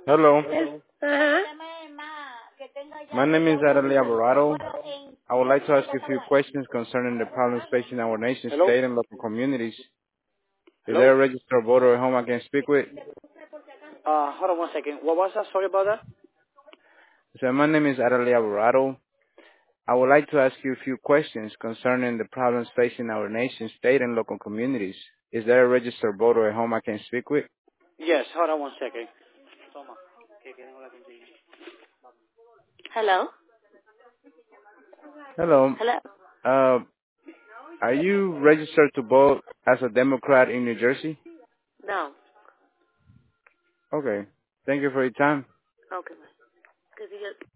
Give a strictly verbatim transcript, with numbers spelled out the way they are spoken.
Hello, Ajá. my name is Adelaide Alvarado. I would like to ask you a few questions concerning the problems facing our nation, Hello? state, and local communities. Is Hello? there a registered voter at home I can speak with? Uh, hold on one second. What was that? Sorry about that. So my name is Adelaide Alvarado. I would like to ask you a few questions concerning the problems facing our nation, state, and local communities. Is there a registered voter at home I can speak with? Yes, hold on one second. Toma. Hello. Hello. Hello. Uh, are you registered to vote as a Democrat in New Jersey? No. Okay. Thank you for your time. Okay. Because you just